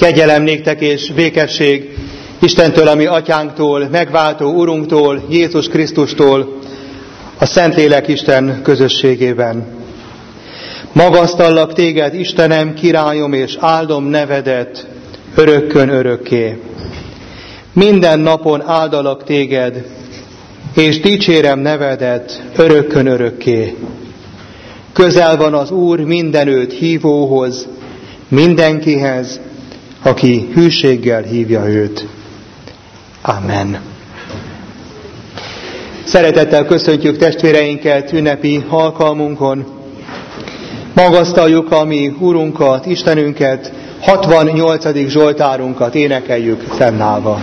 Kegyelem néktek és békesség Istentől, a mi atyánktól, megváltó Urunktól, Jézus Krisztustól, a Szentlélek Isten közösségében. Magasztallak téged, Istenem, királyom, és áldom nevedet örökkön örökké. Minden napon áldalak téged, és dicsérem nevedet örökkön örökké. Közel van az Úr mindenőt hívóhoz, mindenkihez, aki hűséggel hívja őt. Amen. Szeretettel köszöntjük testvéreinket ünnepi alkalmunkon. Magasztaljuk a mi Urunkat, Istenünket, 68. Zsoltárunkat énekeljük fennállva.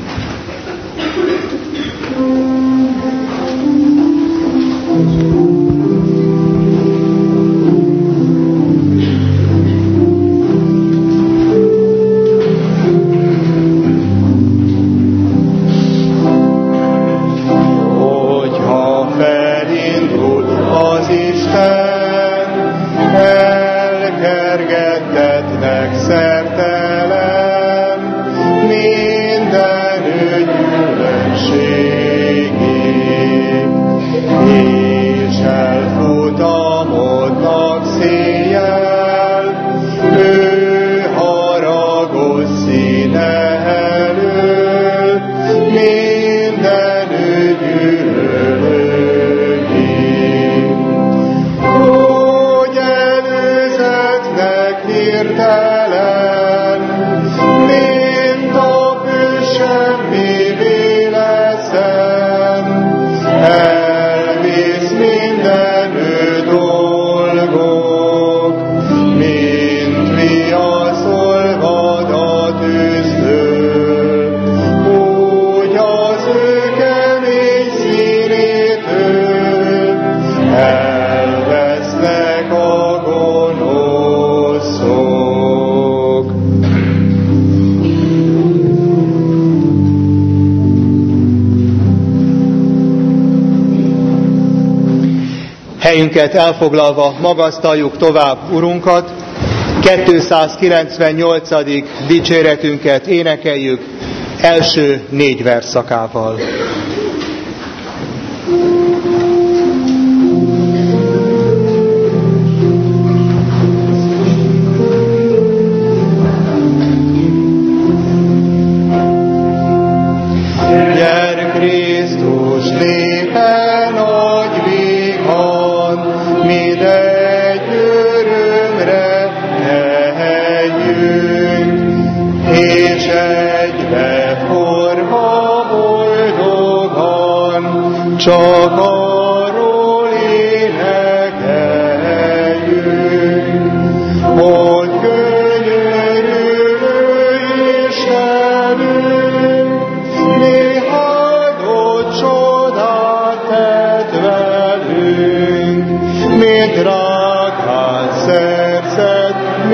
Helyünket elfoglalva magasztaljuk tovább Urunkat, 298. dicséretünket énekeljük első 4 versszakával. Csak arról énekeljünk, hogy könyörülő Istenünk, mi áldott csodát tett velünk, mi drágán szerzett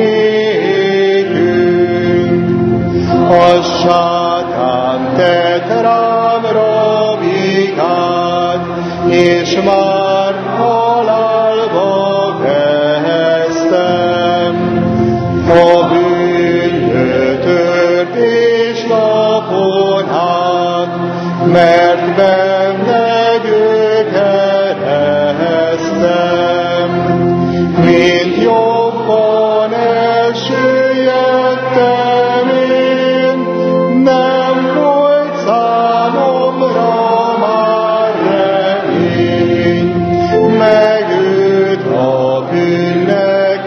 nékünk. A sátán tett rám rabikát, és már halálba vesztem. A bűnötört és napon át, mert benne gyökereztem. Mint jobban elsüllyedtem én, nem volt számomra megőt a bűnnek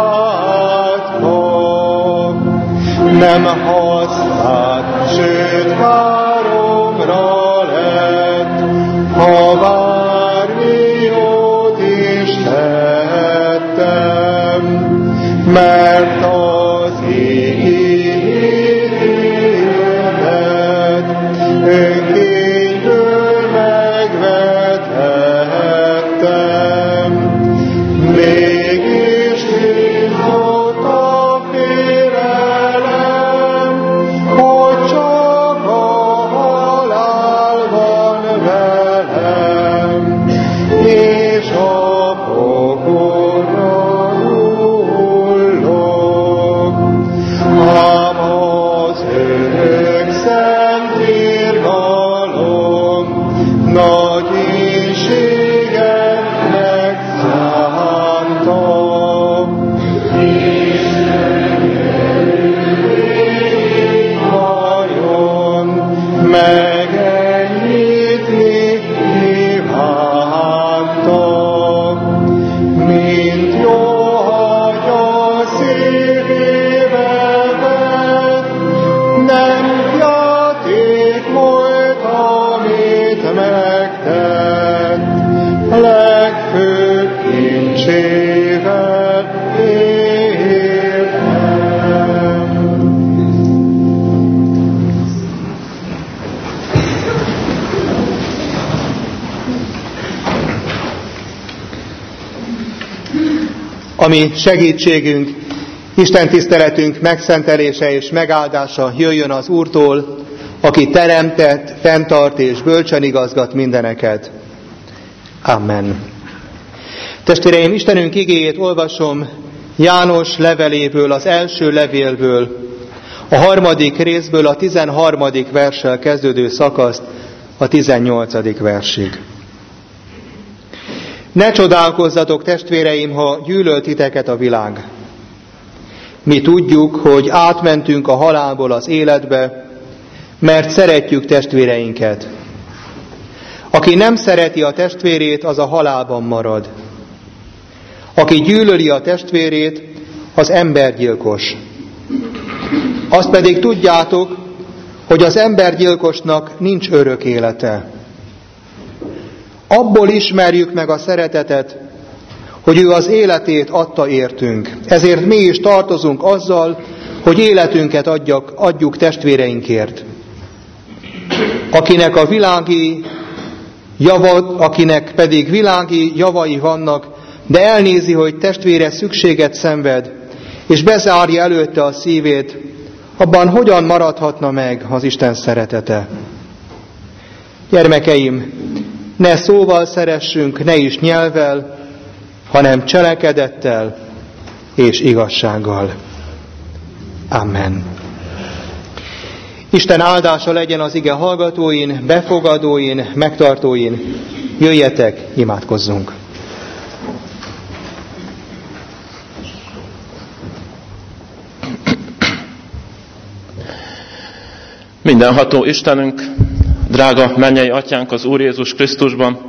hátra, nem használt, sőt káromra lett, ha bármi jót is tettem, mert az ígéretet önkényből megvethettem. Mégis hívott a félelem, hogy csak a halál van velem, és a pokolra hullok. ami segítségünk, Isten tiszteletünk megszentelése és megáldása jöjjön az Úrtól, aki teremtett, fenntart és bölcsen igazgat mindeneket. Amen. Testvéreim, Istenünk igéjét olvasom János leveléből, az első levélből, a 3. részből a 13. verssel kezdődő szakaszt a 18. versig. Ne csodálkozzatok, testvéreim, ha gyűlöl titeket a világ. Mi tudjuk, hogy átmentünk a halálból az életbe, mert szeretjük testvéreinket. Aki nem szereti a testvérét, az a halálban marad. Aki gyűlöli a testvérét, az embergyilkos. Azt pedig tudjátok, hogy az embergyilkosnak nincs örök élete. Abból ismerjük meg a szeretetet, hogy ő az életét adta értünk. Ezért mi is tartozunk azzal, hogy életünket adjuk testvéreinkért. Akinek pedig világi javai vannak, de elnézi, hogy testvére szükséget szenved, és bezárja előtte a szívét, abban hogyan maradhatna meg az Isten szeretete? Gyermekeim, ne szóval szeressünk, ne is nyelvvel, hanem cselekedettel és igazsággal. Amen. Isten áldása legyen az ige hallgatóin, befogadóin, megtartóin. Jöjjetek, imádkozzunk! Mindenható Istenünk, drága mennyei Atyánk az Úr Jézus Krisztusban,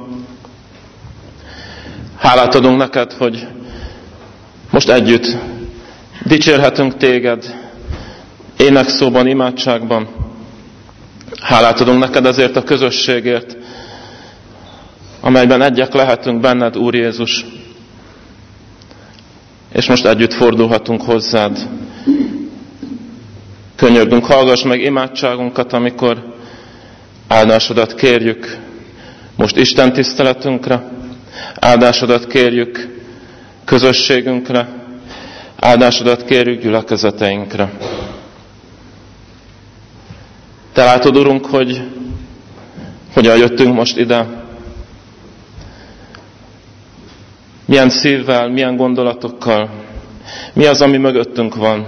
hálát adunk neked, hogy most együtt dicsérhetünk téged énekszóban, imádságban. Hálát adunk neked ezért a közösségért, amelyben egyek lehetünk benned, Úr Jézus. És most együtt fordulhatunk hozzád. Könyörgünk, hallgass meg imádságunkat, amikor áldásodat kérjük most Isten tiszteletünkre, áldásodat kérjük közösségünkre, áldásodat kérjük gyülekezeteinkre. Te látod, Urunk, hogy hogyan jöttünk most ide, milyen szívvel, milyen gondolatokkal, mi az, ami mögöttünk van.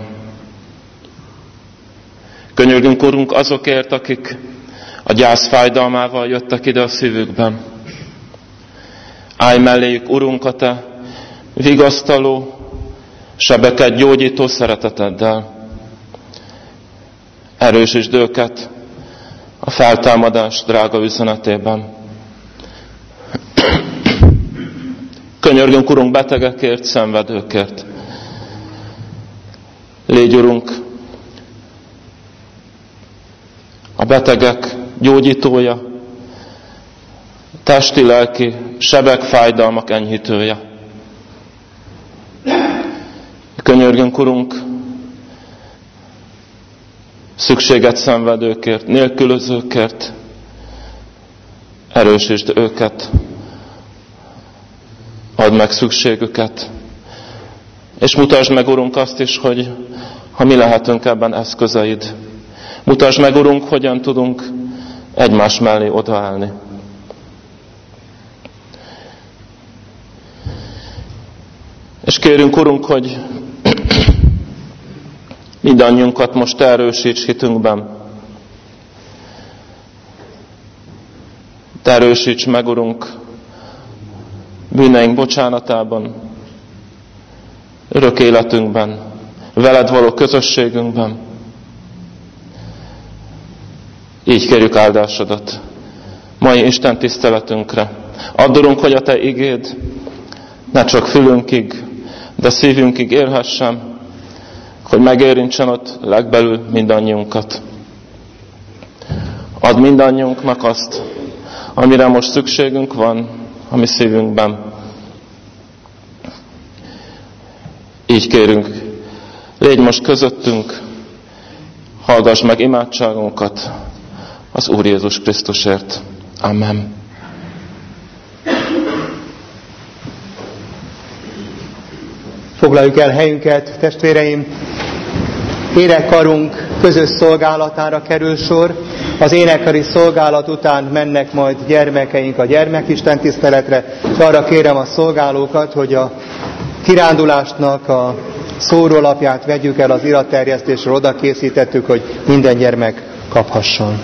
Könyörgünk, Urunk, azokért, akik a gyász fájdalmával jöttek ide a szívükben. Állj melléjük, Urunk, a Te vigasztaló, sebeket gyógyító szereteteddel. Erősítsd őket a feltámadás drága üzenetében. Könyörgünk, Urunk, betegekért, szenvedőkért. Légy, Urunk, a betegek gyógyítója, testi, lelki, sebek, fájdalmak enyhítője. Könyörgünk, Urunk, szükséget szenvedőkért, nélkülözőkért, erősítsd őket, add meg szükségüket, és mutasd meg, Urunk, azt is, hogy ha mi lehetünk ebben eszközeid. Mutasd meg, Urunk, hogyan tudunk egymás mellé odaállni. És kérünk, Urunk, hogy mindannyiunkat most erősíts hitünkben. Te erősíts meg, Urunk, bűneink bocsánatában, örök életünkben, veled való közösségünkben. Így kérjük áldásodat mai Isten tiszteletünkre. Add, Urunk, hogy a Te igéd ne csak fülünkig, de szívünkig érhessen, hogy megérintsen ott legbelül mindannyiunkat. Add mindannyiunknak azt, amire most szükségünk van a mi szívünkben. Így kérünk, légy most közöttünk, hallgass meg imádságunkat az Úr Jézus Krisztusért. Amen. Foglaljuk el helyünket, testvéreim. Énekkarunk közös szolgálatára kerül sor. Az énekkari szolgálat után mennek majd gyermekeink a gyermekisten tiszteletre, és arra kérem a szolgálókat, hogy a kirándulásnak a szórólapját vegyük el, az iratterjesztésre oda készítettük, hogy minden gyermek kaphasson.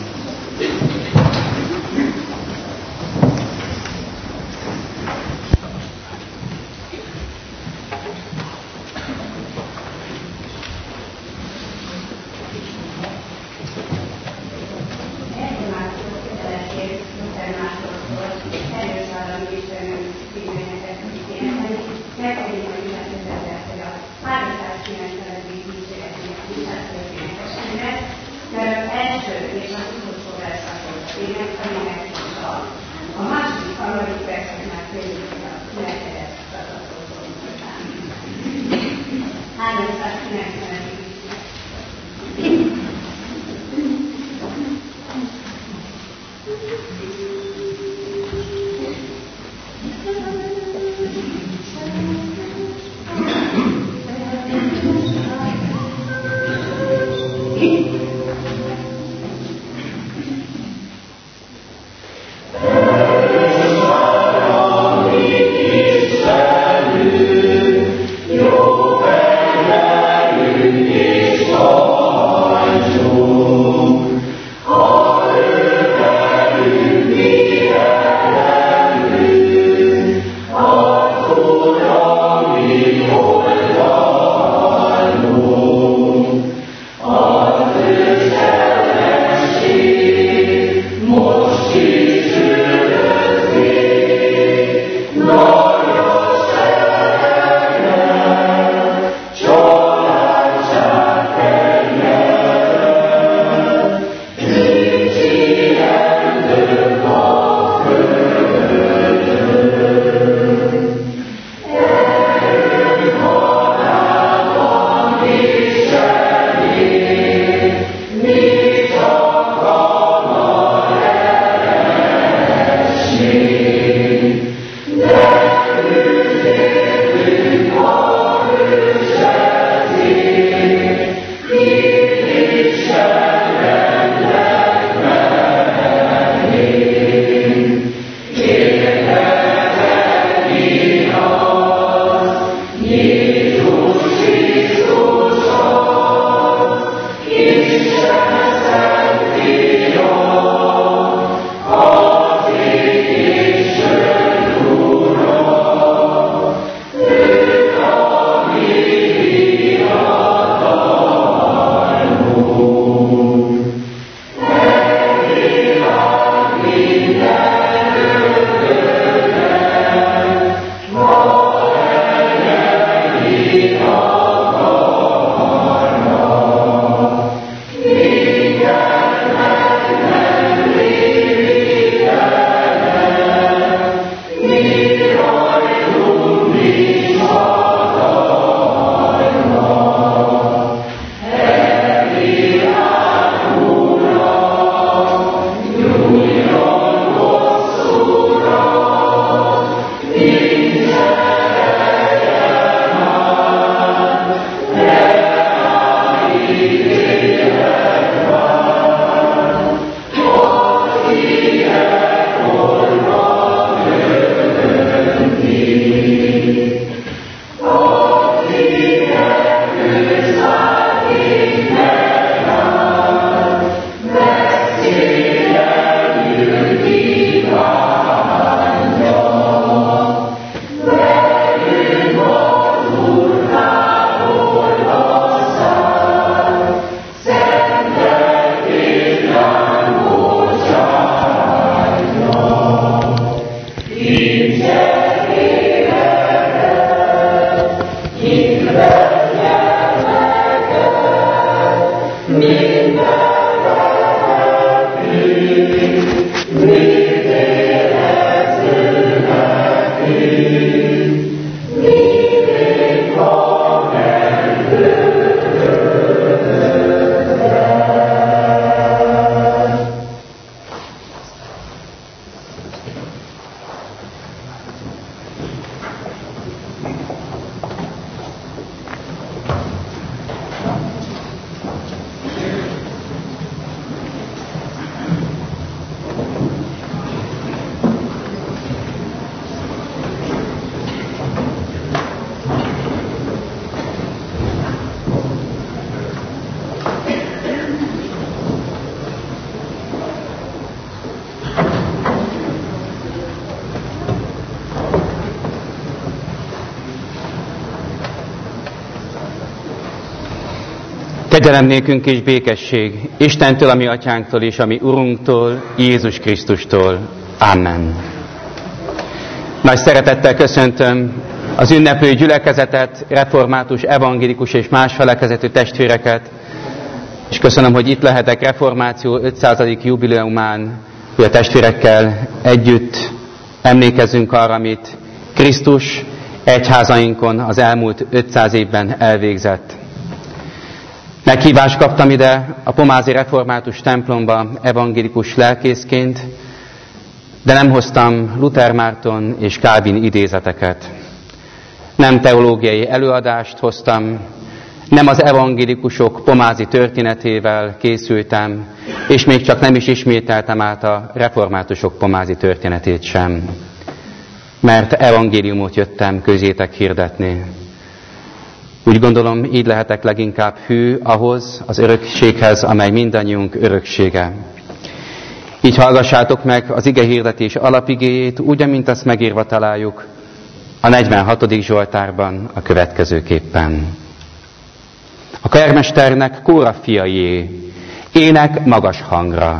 Kegyelem nékünk és békesség Istentől, a mi atyánktól és a mi Urunktól, Jézus Krisztustól. Amen. Nagy szeretettel köszöntöm az ünneplő gyülekezetet, református, evangélikus és más felekezetű testvéreket, és köszönöm, hogy itt lehetek reformáció 500. jubileumán, hogy a testvérekkel együtt emlékezzünk arra, amit Krisztus egyházainkon az elmúlt 500 évben elvégzett. Meghívást kaptam ide a pomázi református templomba evangélikus lelkészként, de nem hoztam Luther Márton és Calvin idézeteket. Nem teológiai előadást hoztam, nem az evangélikusok pomázi történetével készültem, és még csak nem is ismételtem át a reformátusok pomázi történetét sem, mert evangéliumot jöttem közétek hirdetni. Úgy gondolom, így lehetek leginkább hű ahhoz az örökséghez, amely mindannyiunk öröksége. Így hallgassátok meg az igehirdetés alapigéjét, úgy, amint azt megírva találjuk a 46. Zsoltárban a következőképpen. A karmesternek Kóra fiaié, ének magas hangra.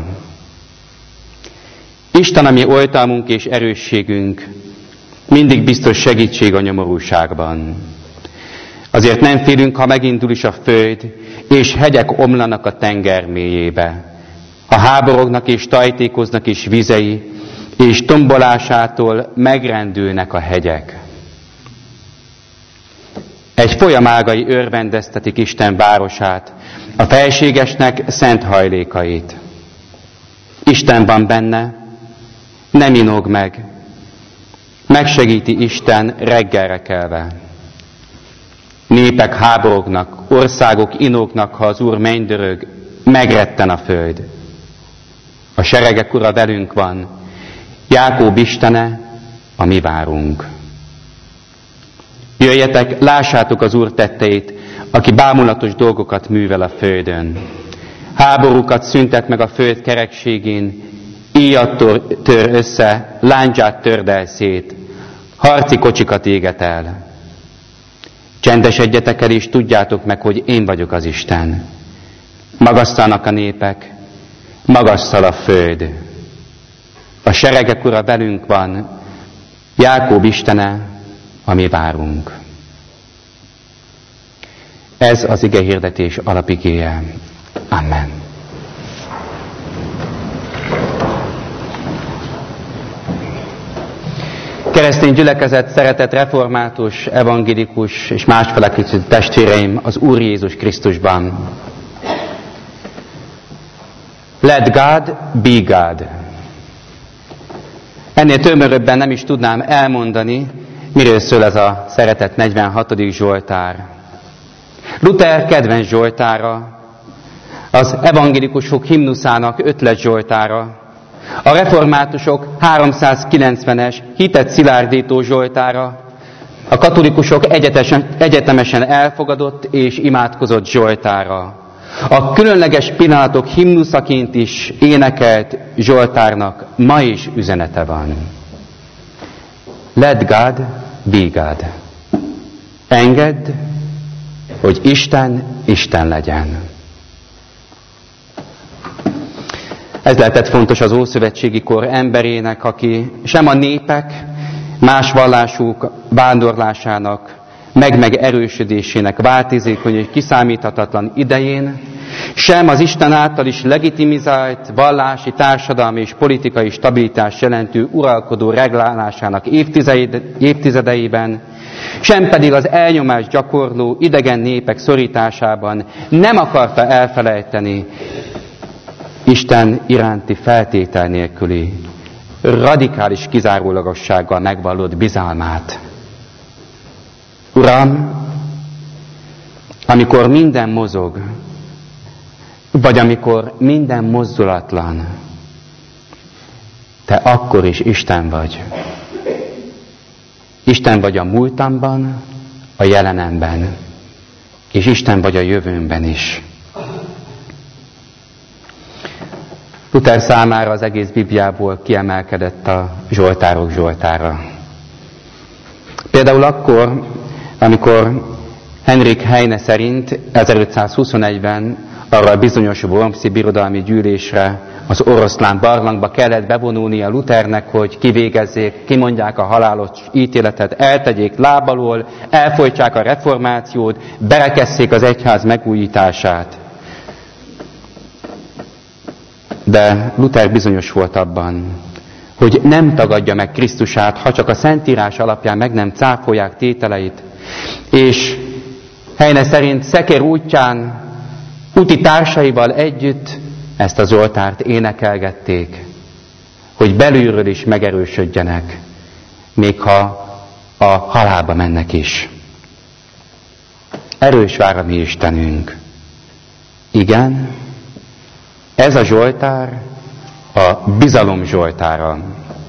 Isten, a mi oltalmunk és erősségünk, mindig biztos segítség a nyomorúságban. Azért nem félünk, ha megindul is a föld, és hegyek omlanak a tenger mélyébe. Ha háborognak és tajtékoznak is vizei, és tombolásától megrendülnek a hegyek. Egy folyam ágai örvendeztetik Isten városát, a felségesnek szent hajlékait. Isten van benne, nem inog meg, megsegíti Isten reggelre kelve. Népek háborognak, országok inógnak, ha az Úr mennydörög, megretten a föld. A seregek Ura velünk van, Jákób Istene, a mi várunk. Jöjjetek, lássátok az Úr tetteit, aki bámulatos dolgokat művel a földön. Háborúkat szüntet meg a föld kerekségén, íjat tör össze, lándzsát tördel szét, harci kocsikat éget el. Csendesedjetek el, és tudjátok meg, hogy én vagyok az Isten. Magasztalnak a népek, magasztal a föld. A seregek Ura velünk van, Jákób Istene, a mi várunk. Ez az igehirdetés alapigéje. Amen. Keresztény gyülekezet, szeretett református, evangélikus és más felekezetű testvéreim az Úr Jézus Krisztusban. Let God be God. Ennél tömöröbben nem is tudnám elmondani, miről szól ez a szeretett 46. Zsoltár. Luther kedvenc zsoltára, az evangélikusok himnuszának ötlet zsoltára, a reformátusok 390-es hitet szilárdító zsoltára, a katolikusok egyetemesen elfogadott és imádkozott zsoltára, a különleges pillanatok himnuszaként is énekelt zsoltárnak ma is üzenete van. Let God be God. Engedd, hogy Isten, Isten legyen. Ez lehetett fontos az ószövetségi kor emberének, aki sem a népek más vallásúk vándorlásának, meg erősödésének változékony és kiszámíthatatlan idején, sem az Isten által is legitimizált vallási, társadalmi és politikai stabilitás jelentő uralkodó reglálásának évtizedeiben, sem pedig az elnyomást gyakorló idegen népek szorításában nem akarta elfelejteni Isten iránti feltétel nélküli, radikális kizárólagossággal megvallott bizalmát. Uram, amikor minden mozog, vagy amikor minden mozdulatlan, Te akkor is Isten vagy. Isten vagy a múltamban, a jelenemben, és Isten vagy a jövőmben is. Luther számára az egész Bibliából kiemelkedett a zsoltárok zsoltára. Például akkor, amikor Henrik Heine szerint 1521-ben arra a bizonyos Wormsi birodalmi gyűlésre az oroszlán barlangba kellett bevonulnia Luthernek, hogy kivégezzék, kimondják a halálos ítéletet, eltegyék láb alól, elfolytsák a reformációt, berekesszék az egyház megújítását. De Luther bizonyos volt abban, hogy nem tagadja meg Krisztusát, ha csak a Szentírás alapján meg nem cáfolják tételeit, és Heine szerint szekér útján, úti társaival együtt ezt a Zsoltárt énekelgették, hogy belülről is megerősödjenek, még ha a halálba mennek is. Erős vár a mi Istenünk. Igen, ez a Zsoltár a bizalom Zsoltára.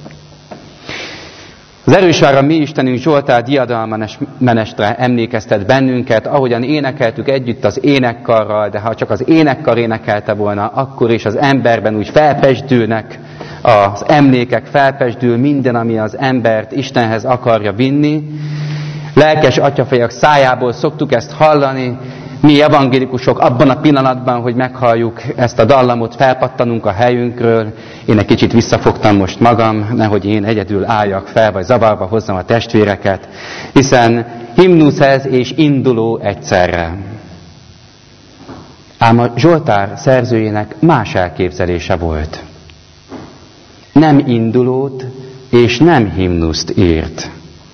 Az erős vár a mi Istenünk Zsoltár diadalmenestre emlékeztet bennünket, ahogyan énekeltük együtt az énekkarral, de ha csak az énekkar énekelte volna, akkor is az emberben úgy felpesdülnek az emlékek, felpesdül minden, ami az embert Istenhez akarja vinni. Lelkes atyafejek szájából szoktuk ezt hallani, mi evangélikusok abban a pillanatban, hogy meghalljuk ezt a dallamot, felpattanunk a helyünkről. Én egy kicsit visszafogtam most magam, nehogy én egyedül álljak fel, vagy zavarba hozzam a testvéreket, hiszen himnusz ez és induló egyszerre. Ám a Zsoltár szerzőjének más elképzelése volt. Nem indulót és nem himnuszt írt.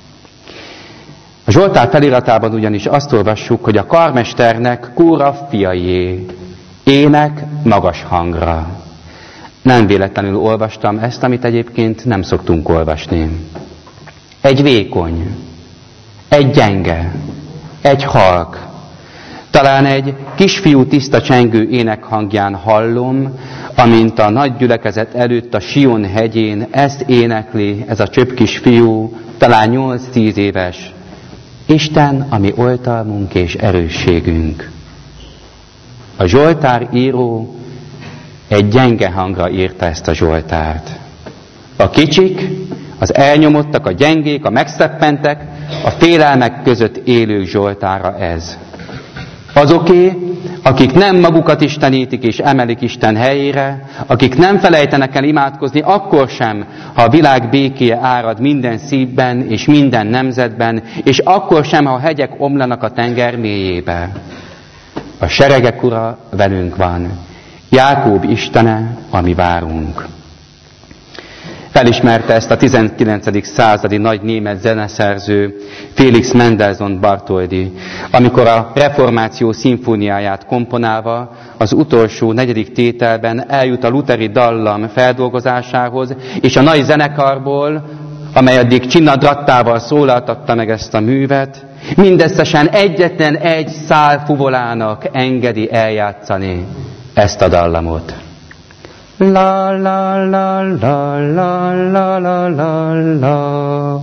A Zsoltár feliratában ugyanis azt olvassuk, hogy a karmesternek Kóra fiaié, ének magas hangra. Nem véletlenül olvastam ezt, amit egyébként nem szoktunk olvasni. Egy vékony, egy gyenge, egy halk. Talán egy kisfiú tiszta csengő énekhangján hallom, amint a nagy gyülekezet előtt a Sion hegyén ezt énekli ez a csöpp kisfiú, talán 8-10 éves. Isten, ami oltalmunk és erősségünk. A Zsoltár író egy gyenge hangra írta ezt a Zsoltárt. A kicsik, az elnyomottak, a gyengék, a megszeppentek, a félelmek között élők Zsoltára ez. Azoké, akik nem magukat istenítik és emelik Isten helyére, akik nem felejtenek el imádkozni akkor sem, ha a világ békéje árad minden szívben és minden nemzetben, és akkor sem, ha a hegyek omlanak a tenger mélyébe. A seregek ura velünk van, Jákób Istene, ami várunk. Felismerte ezt a 19. századi nagy német zeneszerző Felix Mendelssohn Bartholdy, amikor a reformáció szimfóniáját komponálva az utolsó 4. tételben eljut a lutheri dallam feldolgozásához, és a nagy zenekarból, amely addig csinnadrattával szólaltatta meg ezt a művet, mindösszesen egyetlen egy szál fuvolának engedi eljátszani ezt a dallamot. La la la la la la la la la.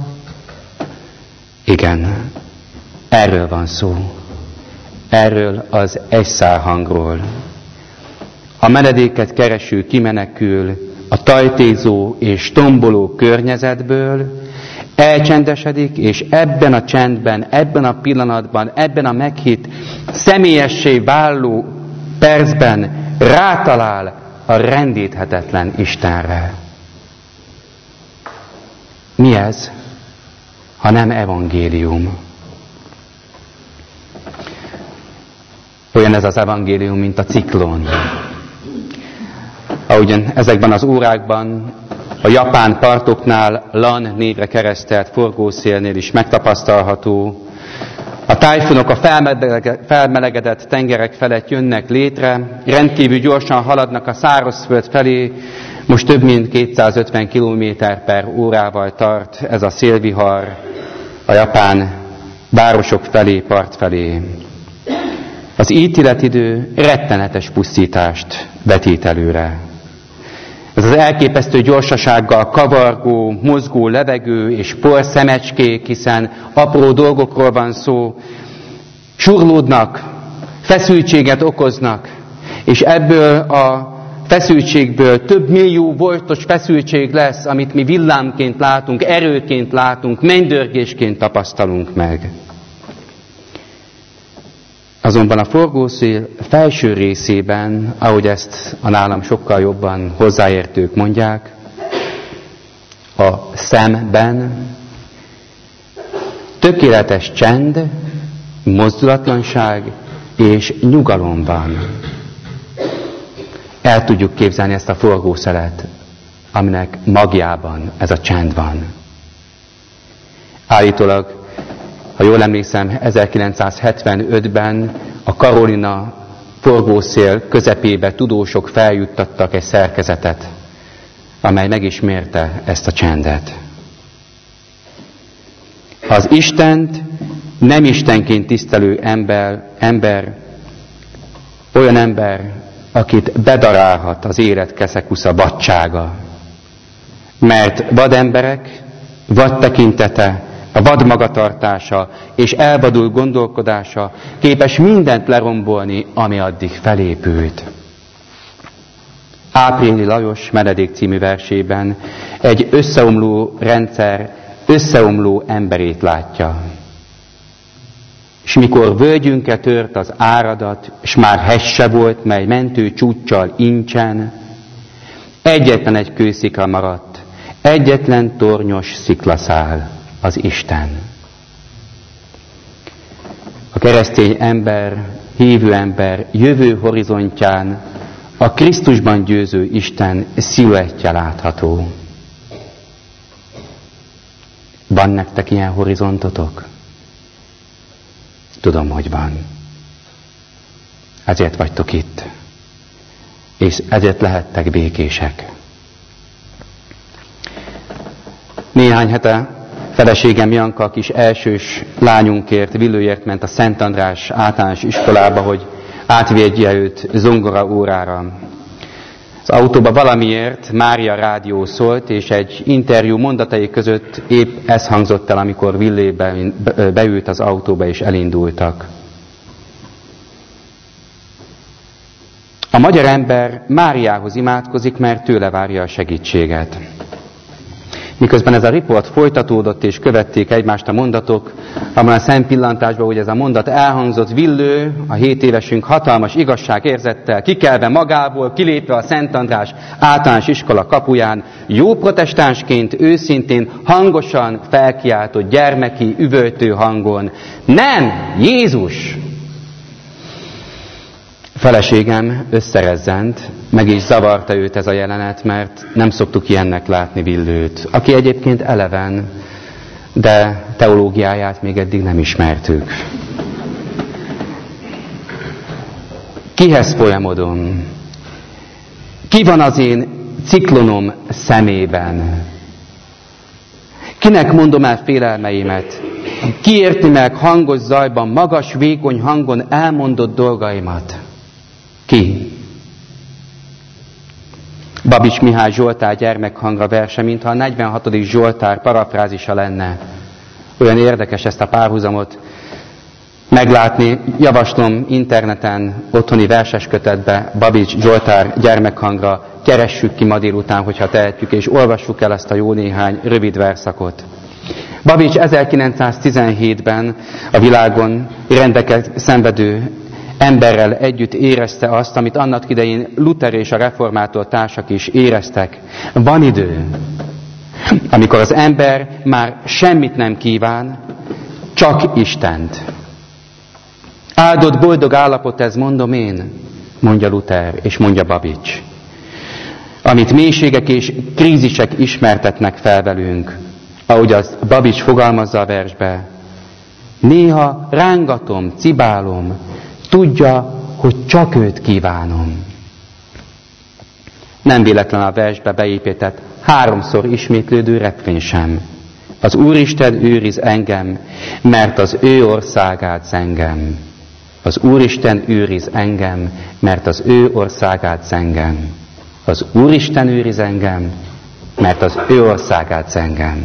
Igen, erről van szó. Erről az egyszálhangról. A menedéket kereső kimenekül a tajtézó és tomboló környezetből, elcsendesedik, és ebben a csendben, ebben a pillanatban, ebben a meghitt, személyessé váló percben rátalál a rendíthetetlen Istenre. Mi ez, ha nem evangélium? Olyan ez az evangélium, mint a ciklon. Ahogyan ezekben az órákban a japán partoknál Lan névre keresztelt forgószélnél is megtapasztalható, a tájfunok a felmelegedett tengerek felett jönnek létre, rendkívül gyorsan haladnak a szárazföld felé, most több mint 250 km/órával tart ez a szélvihar a japán városok felé, part felé. Az ítéletidő rettenetes pusztítást vetít előre. Ez az elképesztő gyorsasággal kavargó, mozgó levegő és porszemecskék, hiszen apró dolgokról van szó, surlódnak, feszültséget okoznak, és ebből a feszültségből több millió voltos feszültség lesz, amit mi villámként látunk, erőként látunk, mennydörgésként tapasztalunk meg. Azonban a forgószél felső részében, ahogy ezt a nálam sokkal jobban hozzáértők mondják, a szemben tökéletes csend, mozdulatlanság és nyugalom van. El tudjuk képzelni ezt a forgószelet, aminek magjában ez a csend van. Állítólag, ha jól emlékszem, 1975-ben a Carolina forgószél közepébe tudósok feljuttattak egy szerkezetet, amely megismerte ezt a csendet. Az Istent nem istenként tisztelő ember olyan ember, akit bedarálhat az élet keszekusza vadsága. Mert vad emberek, vad tekintete, a vad magatartása és elvadult gondolkodása képes mindent lerombolni, ami addig felépült. Áprieli Lajos Menedék című versében egy összeomló rendszer összeomló emberét látja. És mikor völgyünkre tört az áradat, és már hegy se volt, mely mentő csúccsal incsen, egyetlen egy kőszikla maradt, egyetlen tornyos sziklaszál, az Isten. A keresztény ember, hívő ember jövő horizontján a Krisztusban győző Isten sziluettje látható. Van nektek ilyen horizontotok? Tudom, hogy van. Ezért vagytok itt. És ezért lehettek békések. Néhány hete feleségem Janka, kis elsős lányunkért, Villőért ment a Szent András általános iskolába, hogy átvédje őt zongora órára. Az autóba valamiért Mária rádió szólt, és egy interjú mondatai között épp ez hangzott el, amikor Villé beült az autóba, és elindultak. A magyar ember Máriához imádkozik, mert tőle várja a segítséget. Miközben ez a riport folytatódott, és követték egymást a mondatok, abban a szempillantásban, hogy ez a mondat elhangzott, Villő, a 7 évesünk hatalmas igazságérzettel, kikelve magából, kilépve a Szent András általános iskola kapuján, jó protestánsként őszintén, hangosan felkiáltott gyermeki, üvöltő hangon: nem, Jézus! Feleségem összerezzent, meg is zavarta őt ez a jelenet, mert nem szoktuk ilyennek látni Villőt, aki egyébként eleven, de teológiáját még eddig nem ismertük. Kihez folyamodom? Ki van az én ciklonom szemében? Kinek mondom el félelmeimet? Ki érti meg hangos zajban, magas, vékony hangon elmondott dolgaimat? Ki? Babics Mihály Zsoltár gyermekhangra verse, mintha a 46. Zsoltár parafrázisa lenne. Olyan érdekes ezt a párhuzamot meglátni. Javaslom interneten, otthoni verseskötetbe Babics Zsoltár gyermekhangra, keressük ki ma délután, hogyha tehetjük, és olvassuk el ezt a jó néhány rövid verszakot. Babics 1917-ben a világon rendeket szenvedő emberrel együtt érezte azt, amit annak idején Luther és a reformátor társak is éreztek. Van idő, amikor az ember már semmit nem kíván, csak Istent. Áldott boldog állapot ez, mondom én, mondja Luther, és mondja Babics. Amit mélységek és krízisek ismertetnek fel velünk, ahogy az Babics fogalmazza a versbe. Néha rángatom, cibálom, tudja, hogy csak őt kívánom. Nem véletlen a versbe beépített 3-szor ismétlődő refrén sem. Az Úristen őriz engem, mert az ő országát zengem. Az Úristen őriz engem, mert az ő országát zengem. Az Úristen őriz engem, mert az ő országát zengem.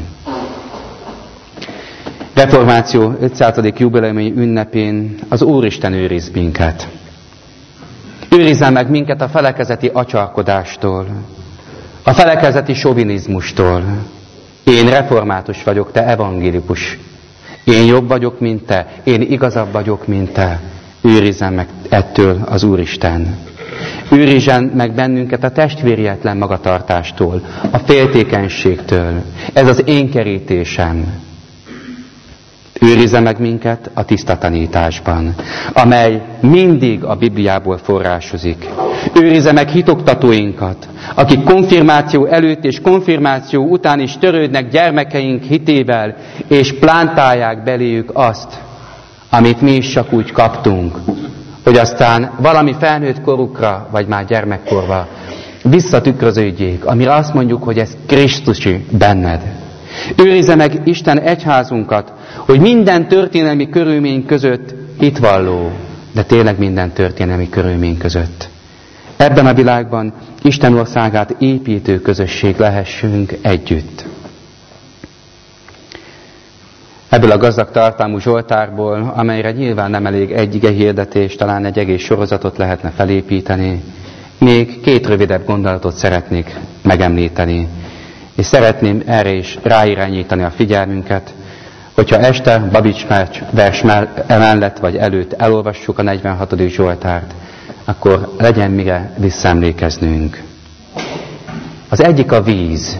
Reformáció 500. jubileumi ünnepén az Úristen őriz minket. Őrizzen meg minket a felekezeti acsarkodástól, a felekezeti sovinizmustól. Én református vagyok, te evangélikus. Én jobb vagyok, mint te, én igazabb vagyok, mint te. őrizzen meg ettől az Úristen. Őrizzen meg bennünket a testvérietlen magatartástól, a féltékenységtől. Ez az én kerítésem. Őrizze meg minket a tiszta tanításban, amely mindig a Bibliából forrásozik. Őrizze meg hitoktatóinkat, akik konfirmáció előtt és konfirmáció után is törődnek gyermekeink hitével, és plántálják beléjük azt, amit mi is csak úgy kaptunk, hogy aztán valami felnőtt korukra, vagy már gyermekkorba visszatükröződjék, amire azt mondjuk, hogy ez Krisztusi benned. Őrizze meg Isten egyházunkat, hogy minden történelmi körülmény között hitvalló, de tényleg minden történelmi körülmény között. Ebben a világban Isten országát építő közösség lehessünk együtt. Ebből a gazdag tartalmú Zsoltárból, amelyre nyilván nem elég egy igehirdetés, talán egy egész sorozatot lehetne felépíteni, még 2 rövidebb gondolatot szeretnék megemlíteni. És szeretném erre is ráirányítani a figyelmünket, hogyha este Babics vers mellett vagy előtt elolvassuk a 46. Zsoltárt, akkor legyen mire visszaemlékeznünk. Az egyik a víz.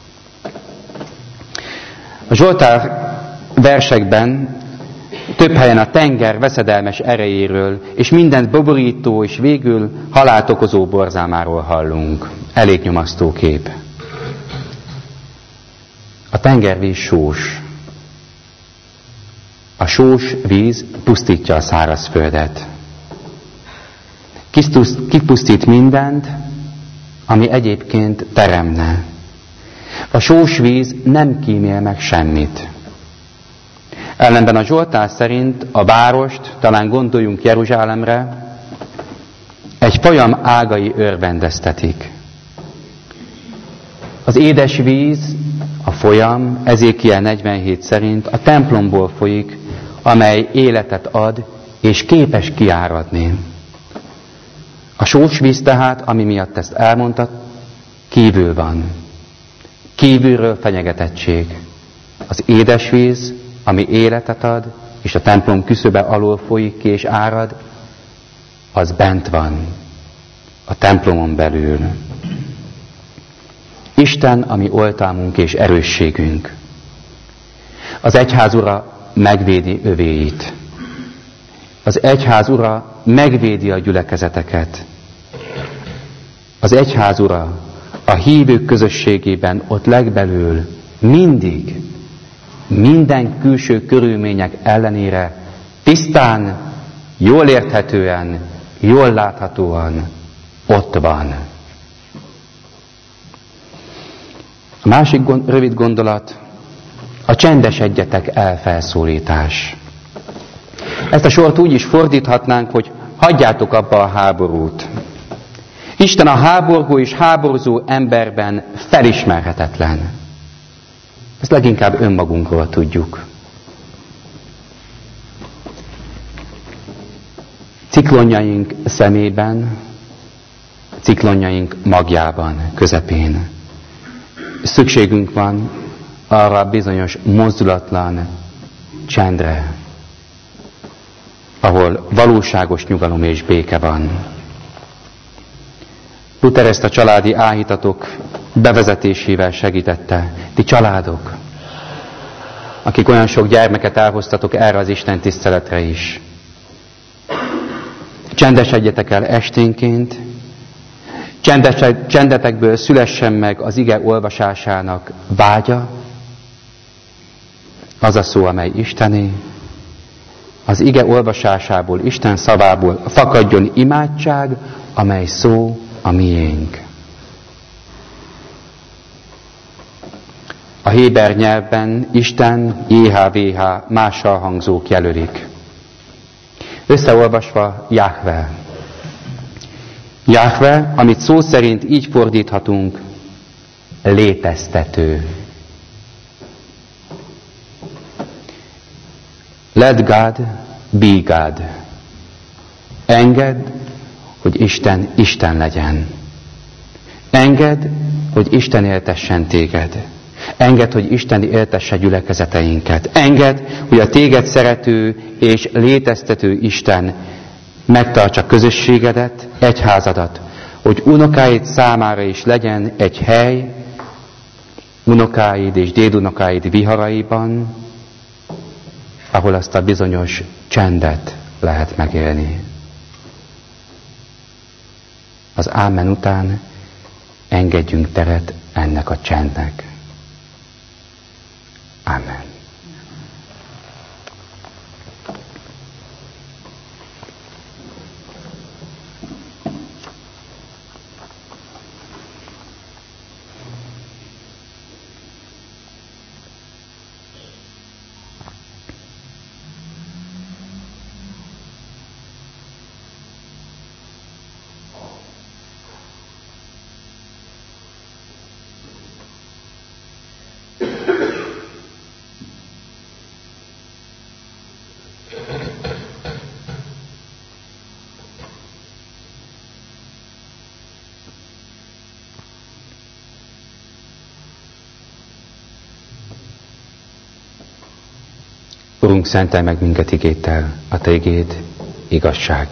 A Zsoltár versekben több helyen a tenger veszedelmes erejéről és mindent boborító és végül halált okozó borzalmáról hallunk. Elég nyomasztó kép. A tengervíz sós. A sós víz pusztítja a szárazföldet. Kipusztít mindent, ami egyébként teremne. A sós víz nem kímél meg semmit. Ellenben a Zsoltár szerint a várost, talán gondoljunk Jeruzsálemre, egy folyam ágai örvendeztetik. Az édes víz, a folyam, Ezékiel 47 szerint a templomból folyik, amely életet ad és képes kiáradni. A sós víz tehát, ami miatt ezt elmondta, kívül van. Kívülről fenyegetettség. Az édes víz, ami életet ad, és a templom küszöbe alól folyik ki és árad, az bent van, a templomon belül. Isten, ami oltalmunk és erősségünk. Az egyház ura megvédi övéit. Az egyház ura megvédi a gyülekezeteket. Az egyház ura a hívők közösségében ott legbelül mindig, minden külső körülmények ellenére tisztán, jól érthetően, jól láthatóan ott van. A másik rövid gondolat, a csendesedjetek el felszólítás. Ezt a sort úgy is fordíthatnánk, hogy hagyjátok abba a háborút. Isten a háborgó és háborúzó emberben felismerhetetlen. Ezt leginkább önmagunkról tudjuk. Ciklonjaink szemében, ciklonjaink magjában, közepén. Szükségünk van arra a bizonyos mozdulatlan csendre, ahol valóságos nyugalom és béke van. Luther ezt a családi áhítatok bevezetésével segítette. Ti családok, akik olyan sok gyermeket elhoztatok erre az Isten tiszteletre is. Csendesedjetek el esténként, csendetekből szülessen meg az ige olvasásának vágya, az a szó, amely Istené, az ige olvasásából, Isten szavából fakadjon imádság, amely szó a miénk. A héber nyelvben Isten, JHVH mással hangzók jelölik. Összeolvasva Jahve. Jahve, amit szó szerint így fordíthatunk, léteztető. Let God be God. Engedd, hogy Isten Isten legyen. Engedd, hogy Isten éltessen téged. Engedd, hogy Isten éltesse gyülekezeteinket. Engedd, hogy a téged szerető és léteztető Isten megtartsa közösségedet, egyházadat, hogy unokáid számára is legyen egy hely, unokáid és dédunokáid viharaiban, ahol azt a bizonyos csendet lehet megélni. Az ámen után engedjünk teret ennek a csendnek. Ámen. Urunk, szentelj meg minket igéddel, a Te igéd igazság.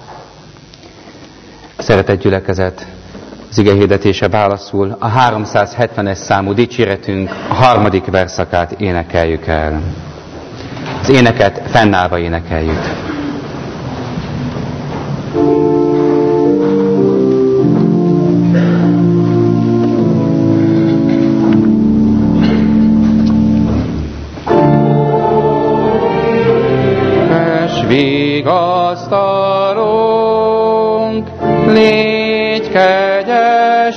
Szeretett gyülekezet, az ige hirdetése válaszul a 370-es számú dicséretünk a 3. verszakát énekeljük el. Az éneket fennállva énekeljük. Vigasztalunk, légy kegyes,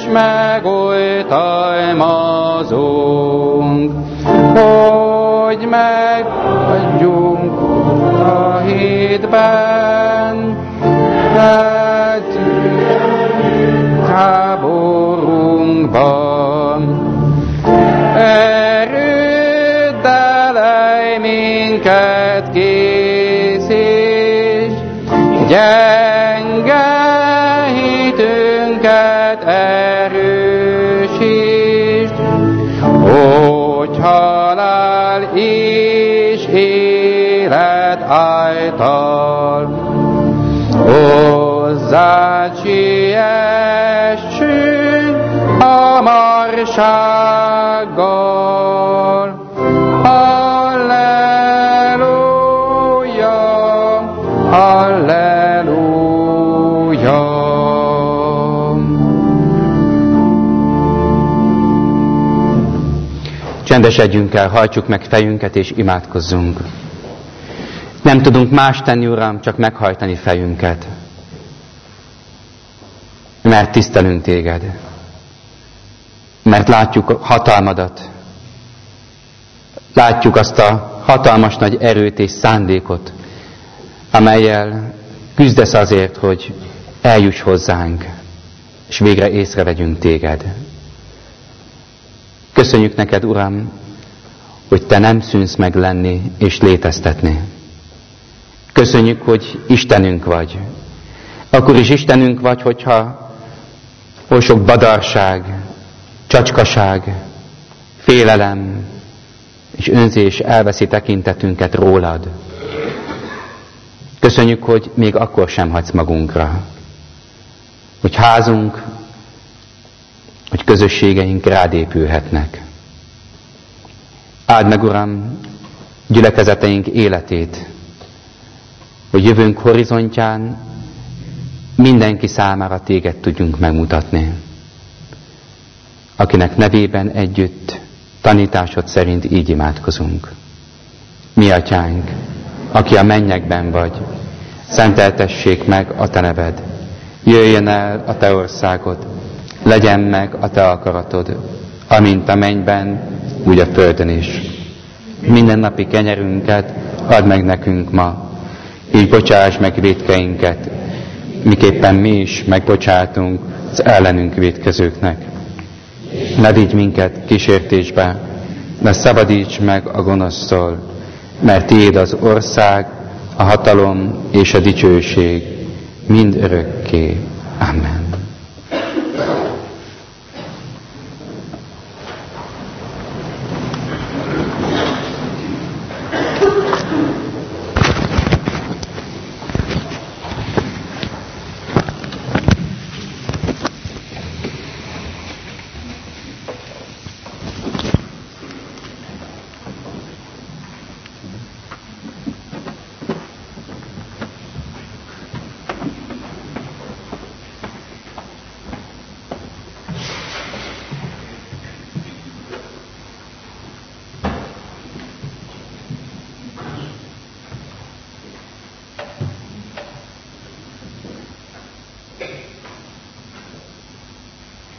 megoltalmazunk, hogy megadjunk a hitben, táborunkban. Erőddel ejj minket gyenge hitünket erősítsd, hogy halál és élet által hozzád siessünk hamarsággal. Halleluja, halleluja. Csendesedjünk el, hajtsuk meg fejünket és imádkozzunk. Nem tudunk más tenni, Uram, csak meghajtani fejünket, mert tisztelünk Téged, mert látjuk a hatalmadat, látjuk azt a hatalmas nagy erőt és szándékot, amellyel küzdesz azért, hogy eljuss hozzánk, és végre észrevegyünk Téged. Köszönjük neked, Uram, hogy Te nem szűnsz meg lenni és léteztetni. Köszönjük, hogy Istenünk vagy. Akkor is Istenünk vagy, hogyha oly sok badarság, csacskaság, félelem és önzés elveszi tekintetünket rólad. Köszönjük, hogy még akkor sem hagysz magunkra. Hogy házunk, hogy közösségeink rád épülhetnek. Áld meg, Uram, gyülekezeteink életét, hogy jövőnk horizontján mindenki számára Téged tudjunk megmutatni, akinek nevében együtt tanításod szerint így imádkozunk. Mi Atyánk, aki a mennyekben vagy, szenteltessék meg a Te neved, jöjjön el a Te országod, legyen meg a Te akaratod, amint a mennyben, úgy a földön is. Mindennapi kenyerünket add meg nekünk ma, így bocsáss meg vétkeinket, miképpen mi is megbocsátunk az ellenünk vétkezőknek. Ne vigy minket kísértésbe, de szabadíts meg a gonosztól, mert Tiéd az ország, a hatalom és a dicsőség mind örökké. Amen.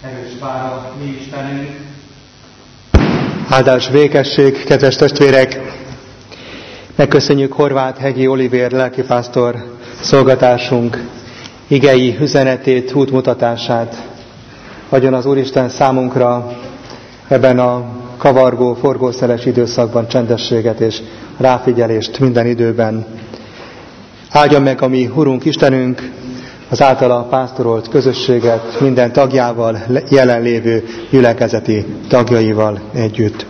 Erős vára, mi Istenünk! Áldás békesség, kedves testvérek! Megköszönjük Horváth Hegyi Olivér lelkipásztor szolgatársunk igei üzenetét, útmutatását. Adjon az Úristen számunkra ebben a kavargó, forgószeles időszakban csendességet és ráfigyelést minden időben. Áldja meg a mi Urunk Istenünk az általa pásztorolt közösséget minden tagjával, jelenlévő gyülekezeti tagjaival együtt.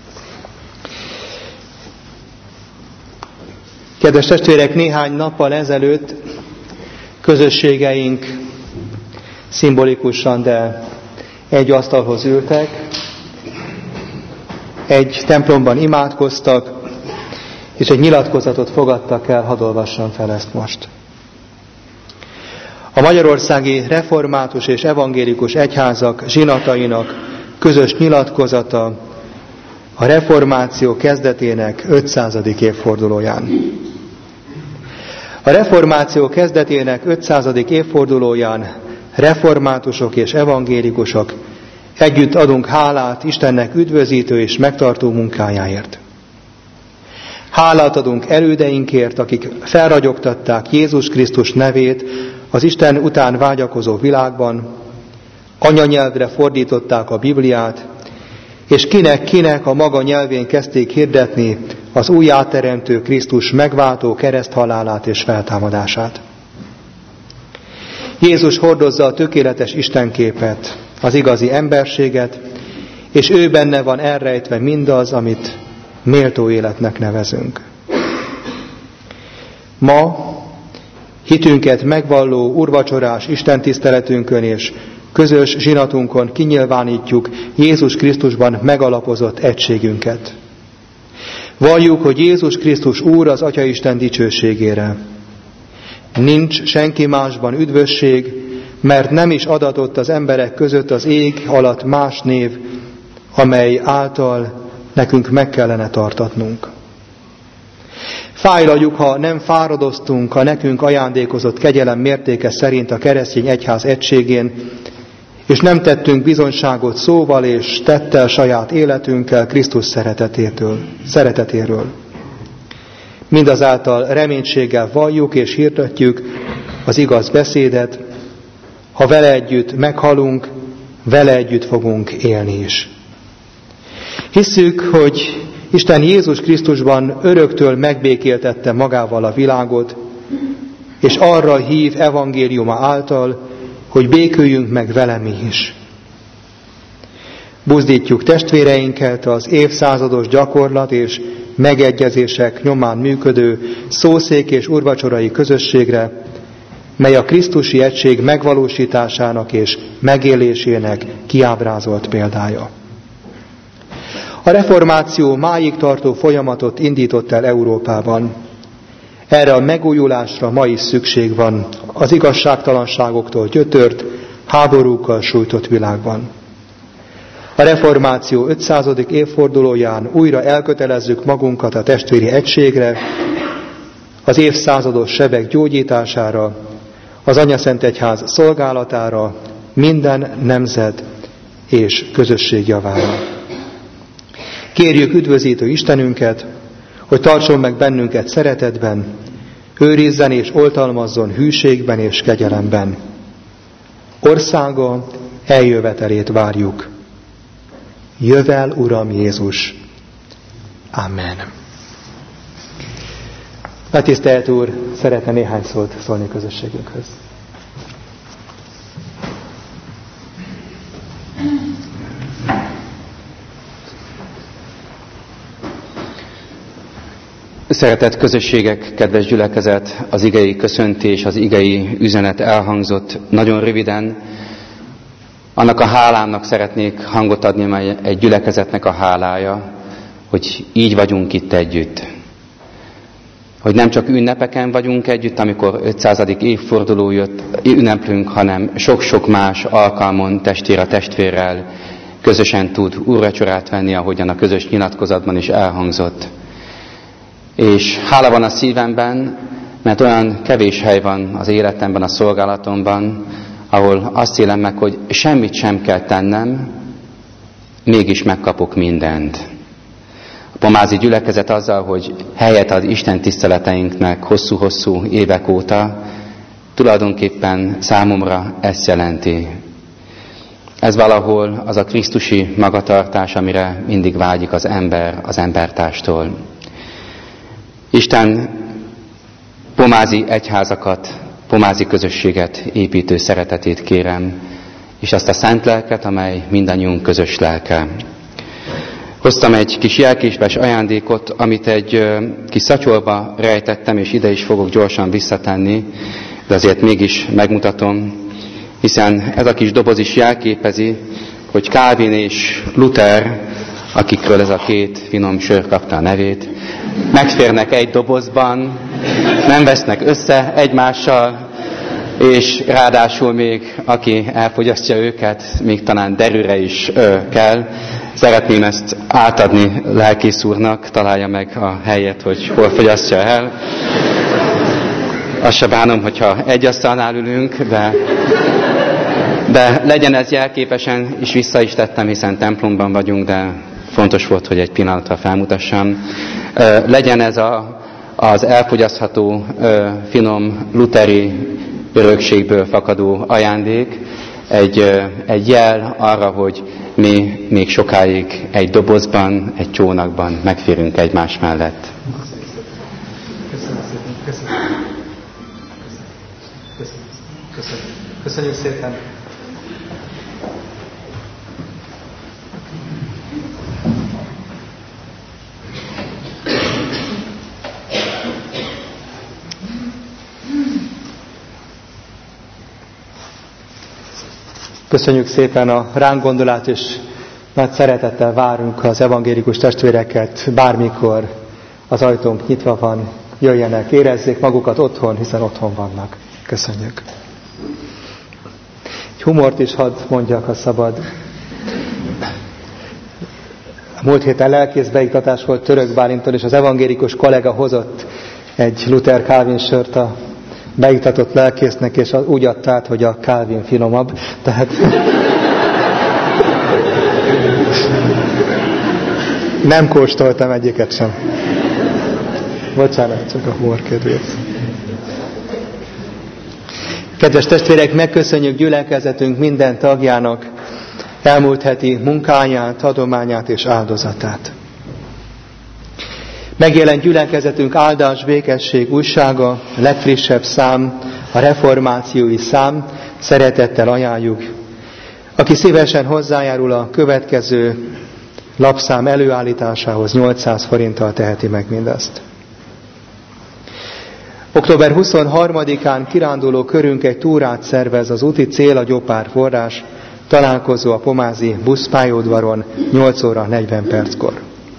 Kedves testvérek, néhány nappal ezelőtt közösségeink szimbolikusan, de egy asztalhoz ültek, egy templomban imádkoztak, és egy nyilatkozatot fogadtak el, hadd olvassam fel ezt most. A magyarországi református és evangélikus egyházak zsinatainak közös nyilatkozata a reformáció kezdetének 500. évfordulóján. A reformáció kezdetének 500. évfordulóján reformátusok és evangélikusok együtt adunk hálát Istennek üdvözítő és megtartó munkájáért. Hálát adunk elődeinkért, akik felragyogtatták Jézus Krisztus nevét az Isten után vágyakozó világban, anyanyelvre fordították a Bibliát, és kinek a maga nyelvén kezdték hirdetni az újjáteremtő Krisztus megváltó kereszthalálát és feltámadását. Jézus hordozza a tökéletes Istenképet, az igazi emberséget, és ő benne van elrejtve mindaz, amit méltó életnek nevezünk. Ma hitünket megvalló úrvacsorás istentiszteletünkön és közös zsinatunkon kinyilvánítjuk Jézus Krisztusban megalapozott egységünket. Valljuk, hogy Jézus Krisztus Úr az Atyaisten dicsőségére. Nincs senki másban üdvösség, mert nem is adatott az emberek között az ég alatt más név, amely által nekünk meg kellene tartatnunk. Fájlaljuk, ha nem fáradoztunk a nekünk ajándékozott kegyelem mértéke szerint a keresztény egyház egységén, és nem tettünk bizonyságot szóval és tettel saját életünkkel Krisztus szeretetéről. Mindazáltal reménységgel valljuk és hirdetjük az igaz beszédet, ha vele együtt meghalunk, vele együtt fogunk élni is. Hisszük, hogy Isten Jézus Krisztusban öröktől megbékéltette magával a világot, és arra hív evangéliuma által, hogy béküljünk meg vele mi is. Buzdítjuk testvéreinket az évszázados gyakorlat és megegyezések nyomán működő szószék és úrvacsorai közösségre, mely a krisztusi egység megvalósításának és megélésének kiábrázolt példája. A reformáció máig tartó folyamatot indított el Európában. Erre a megújulásra ma is szükség van az igazságtalanságoktól gyötört, háborúkkal sújtott világban. A reformáció 500. évfordulóján újra elkötelezzük magunkat a testvéri egységre, az évszázados sebek gyógyítására, az Anyaszent Egyház szolgálatára, minden nemzet és közösség javára. Kérjük üdvözítő Istenünket, hogy tartson meg bennünket szeretetben, őrizzen és oltalmazzon hűségben és kegyelemben. Országa eljövetelét várjuk. Jövel, Uram Jézus! Amen. Megtisztelt Úr, szeretne néhány szót szólni közösségünkhöz. Szeretett közösségek, kedves gyülekezet, az igei köszöntés, az igei üzenet elhangzott nagyon röviden. Annak a hálámnak szeretnék hangot adni, mely egy gyülekezetnek a hálája, hogy így vagyunk itt együtt. Hogy nem csak ünnepeken vagyunk együtt, amikor 500. évforduló ünneplünk, hanem sok-sok más alkalmon testér a testvérrel közösen tud úrvacsorát venni, ahogyan a közös nyilatkozatban is elhangzott. És hála van a szívemben, mert olyan kevés hely van az életemben, a szolgálatomban, ahol azt élem meg, hogy semmit sem kell tennem, mégis megkapok mindent. A pomázi gyülekezet azzal, hogy helyet ad Isten tiszteleteinknek hosszú-hosszú évek óta, tulajdonképpen számomra ezt jelenti. Ez valahol az a krisztusi magatartás, amire mindig vágyik az ember az embertárstól. Isten pomázi egyházakat, pomázi közösséget építő szeretetét kérem, és azt a szent lelket, amely mindannyiunk közös lelke. Hoztam egy kis jelkésbes ajándékot, amit egy kis szatyorba rejtettem, és ide is fogok gyorsan visszatenni, de azért mégis megmutatom, hiszen ez a kis doboz is jelképezi, hogy Calvin és Luther, akikről ez a két finom sör kapta a nevét, megférnek egy dobozban, nem vesznek össze egymással, és ráadásul még, aki elfogyasztja őket, még talán derűre is kell. Szeretném ezt átadni lelkész úrnak, találja meg a helyet, hogy hol fogyasztja el. Azt se bánom, hogyha egy asztalnál ülünk, de legyen ez jelképesen, és vissza is tettem, hiszen templomban vagyunk, de fontos volt, hogy egy pillanatra felmutassam. Legyen ez az elfogyasztható, finom luteri örökségből fakadó ajándék, egy jel arra, hogy mi még sokáig egy dobozban, egy csónakban megférünk egymás mellett. Köszönjük szépen! Köszönjük szépen a ránk gondolát, és nagy szeretettel várunk az evangélikus testvéreket, bármikor az ajtónk nyitva van, jöjjenek, érezzék magukat otthon, hiszen otthon vannak. Köszönjük. Egy humort is hadd mondjak, ha szabad. Múlt héten lelkészbeiktatás volt Török Bálintól, és az evangélikus kollega hozott egy Luther Calvin sört a beiktatott lelkésznek, és úgy adta át, hogy a Calvin finomabb. Tehát nem kóstoltam egyiket sem. Bocsánat, csak a humor kedvéért. Kedves testvérek, megköszönjük gyülekezetünk minden tagjának elmúlt heti munkáját, adományát és áldozatát. Megjelent gyülekezetünk áldás, békesség újsága, a legfrissebb szám, a reformációi szám, szeretettel ajánljuk. Aki szívesen hozzájárul a következő lapszám előállításához, 800 forinttal teheti meg mindezt. Október 23-án kiránduló körünk egy túrát szervez, az úti cél a Gyopár forrás, találkozó a pomázi buszpályaudvaron 8 óra 40 perckor.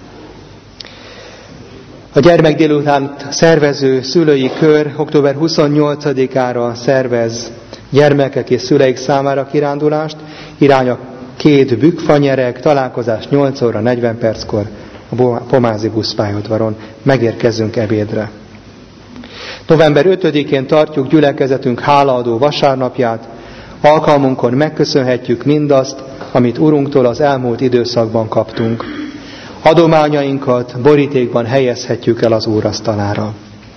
A gyermekdélután szervező szülői kör október 28-ára szervez gyermekek és szüleik számára kirándulást, irány a 2 bükkfanyereg, találkozás 8 óra 40 perckor a pomázi buszpályaudvaron. Megérkezzünk ebédre. November 5-én tartjuk gyülekezetünk hálaadó vasárnapját, alkalmunkon megköszönhetjük mindazt, amit Urunktól az elmúlt időszakban kaptunk. Adományainkat borítékban helyezhetjük el az Úr asztalára.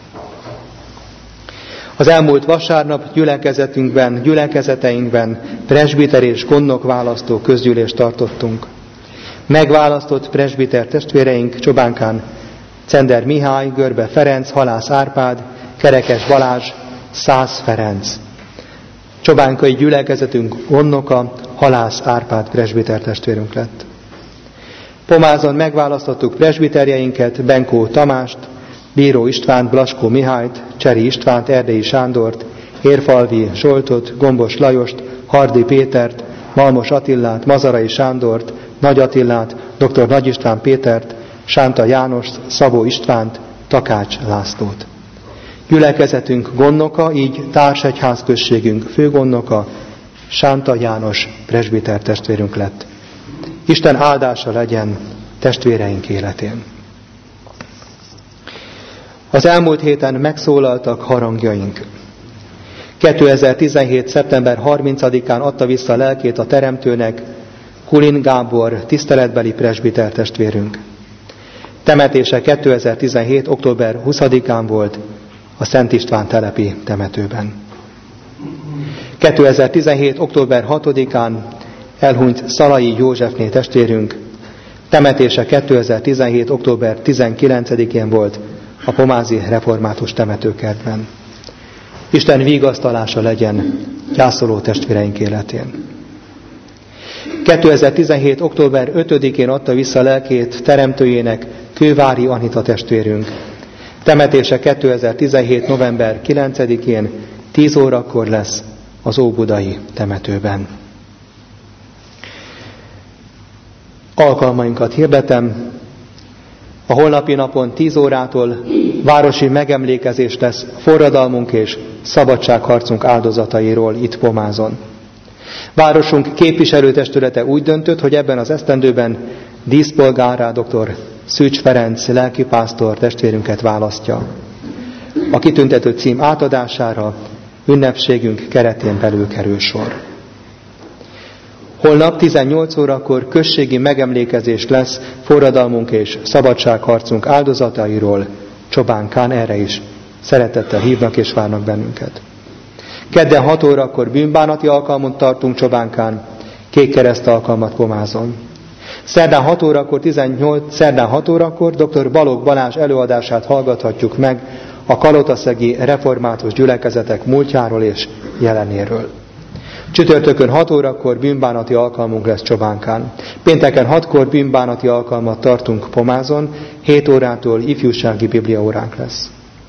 Az elmúlt vasárnap gyülekezeteinkben presbiter és gondnokválasztó közgyűlést tartottunk. Megválasztott presbiter testvéreink Csobánkán Czender Mihály, Görbe Ferenc, Halász Árpád, Kerekes Balázs, Szász Ferenc. Csobánkai gyülekezetünk gondnoka Halász Árpád presbiter testvérünk lett. Pomázon megválasztottuk presbiterjeinket, Benkó Tamást, Bíró Istvánt, Blaskó Mihályt, Cseri Istvánt, Erdélyi Sándort, Érfalvi Zsoltot, Gombos Lajost, Hardi Pétert, Malmos Attillát, Mazarai Sándort, Nagy Attillát, dr. Nagy István Pétert, Sánta Jánost, Szabó Istvánt, Takács Lászlót. Gyülekezetünk gondnoka, így társegyházközségünk főgondnoka, Sánta János presbiter testvérünk lett. Isten áldása legyen testvéreink életén. Az elmúlt héten megszólaltak harangjaink. 2017. szeptember 30-án adta vissza a lelkét a Teremtőnek Kulin Gábor tiszteletbeli presbiter testvérünk. Temetése 2017. október 20-án volt a Szent István telepi temetőben. 2017. október 6-án elhunyt Szalai Józsefné testvérünk. Temetése 2017. október 19-én volt a Pomázi Református temetőkertben. Isten vigasztalása legyen gyászoló testvéreink életén. 2017. október 5-én adta vissza lelkét teremtőjének Kővári Anita testvérünk. Temetése 2017. november 9-én 10 órakor lesz az óbudai temetőben. Alkalmainkat hirdetem. A holnapi napon 10 órától városi megemlékezés lesz forradalmunk és szabadságharcunk áldozatairól itt Pomázon. Városunk képviselőtestülete úgy döntött, hogy ebben az esztendőben díszpolgárrá dr. Szűcs Ferenc lelkipásztor testvérünket választja. A kitüntető cím átadására ünnepségünk keretén belül kerül sor. Holnap 18 órakor községi megemlékezés lesz forradalmunk és szabadságharcunk áldozatairól. Csobánkán erre is szeretettel hívnak és várnak bennünket. Kedden 6 órakor bűnbánati alkalmat tartunk Csobánkán, kékkereszt alkalmat Pomázon. Szerdán 6 órakor dr. Balogh Balázs előadását hallgathatjuk meg a kalotaszegi református gyülekezetek múltjáról és jelenéről. Csütörtökön 6 órakor bűnbánati alkalmunk lesz Csobánkán. Pénteken 6-kor bűnbánati alkalmat tartunk Pomázon, 7 órától ifjúsági bibliaóránk lesz.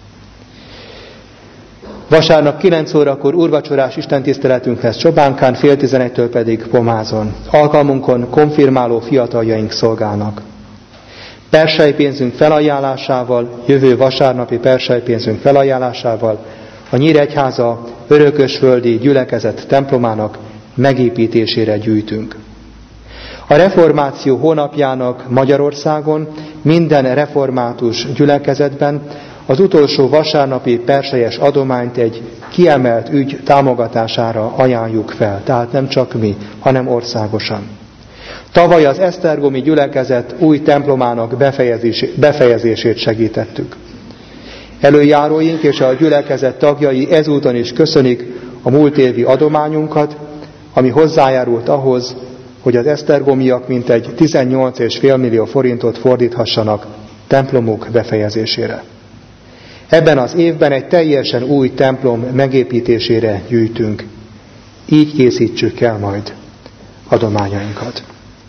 Vasárnap 9 órakor úrvacsorás istentiszteletünk lesz Csobánkán, fél 11-től pedig Pomázon. Alkalmunkon konfirmáló fiataljaink szolgálnak. Perselypénzünk felajánlásával, jövő vasárnapi perselypénzünk felajánlásával a Nyíregyháza örökösföldi gyülekezet templomának megépítésére gyűjtünk. A reformáció hónapjának Magyarországon minden református gyülekezetben az utolsó vasárnapi perselyes adományt egy kiemelt ügy támogatására ajánljuk fel, tehát nem csak mi, hanem országosan. Tavaly az esztergomi gyülekezet új templomának befejezését segítettük. Előjáróink és a gyülekezet tagjai ezúton is köszönik a múlt évi adományunkat, ami hozzájárult ahhoz, hogy az esztergomiak mintegy 18,5 millió forintot fordíthassanak templomuk befejezésére. Ebben az évben egy teljesen új templom megépítésére gyűjtünk. Így készítsük el majd adományainkat.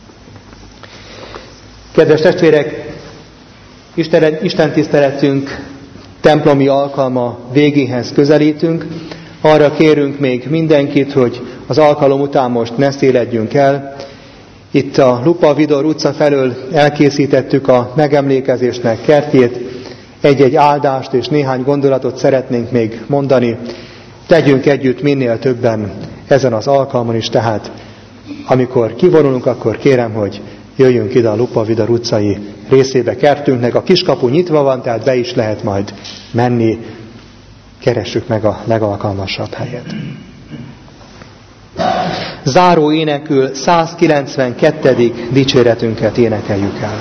Kedves testvérek, Isten tiszteletünk templomi alkalma végéhez közelítünk. Arra kérünk még mindenkit, hogy az alkalom után most ne széledjünk el. Itt a Lupa Vidor utca felől elkészítettük a megemlékezésnek kertjét. Egy-egy áldást és néhány gondolatot szeretnénk még mondani. Tegyünk együtt minél többen ezen az alkalmon is, tehát amikor kivonulunk, akkor kérem, hogy jöjjünk ide a Lupa Vidor utcai részébe kertünknek. A kiskapu nyitva van, tehát be is lehet majd menni. Keressük meg a legalkalmasabb helyet. Záró énekül 192. dicséretünket énekeljük el.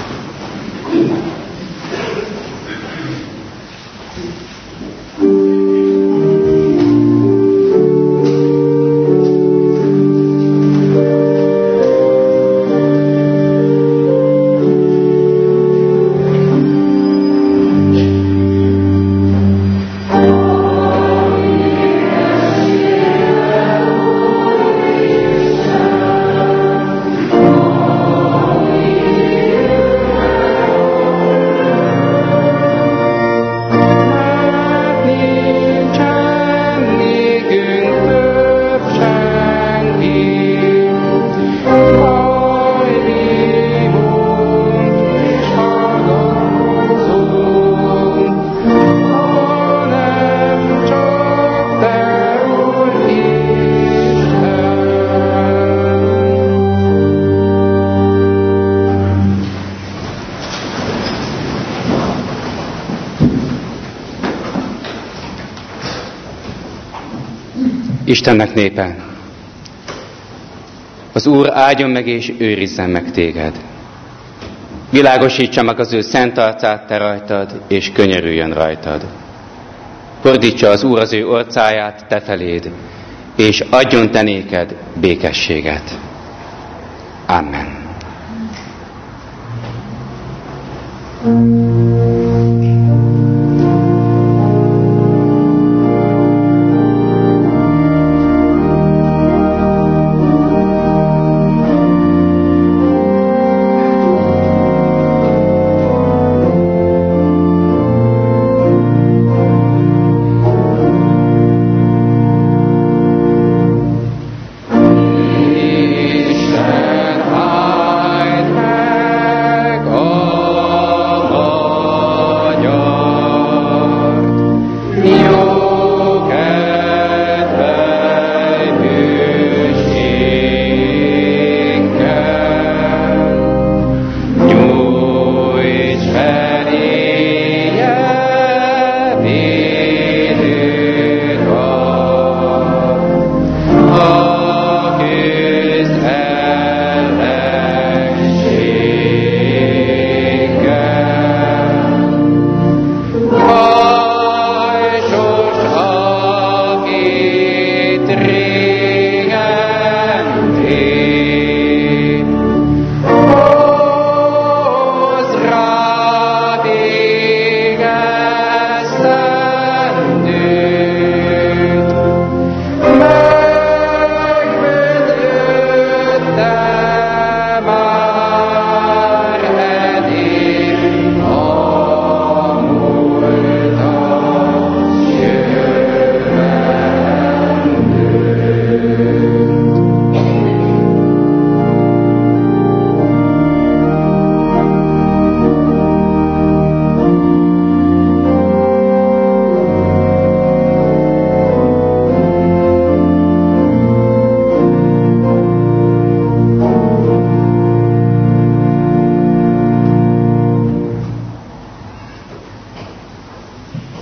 Istennek népe, az Úr áldjon meg és őrizzen meg téged. Világosítsa meg az ő szent arcát te rajtad, és könyörüljön rajtad. Fordítsa az Úr az ő orcáját te feléd, és adjon te néked békességet. Amen.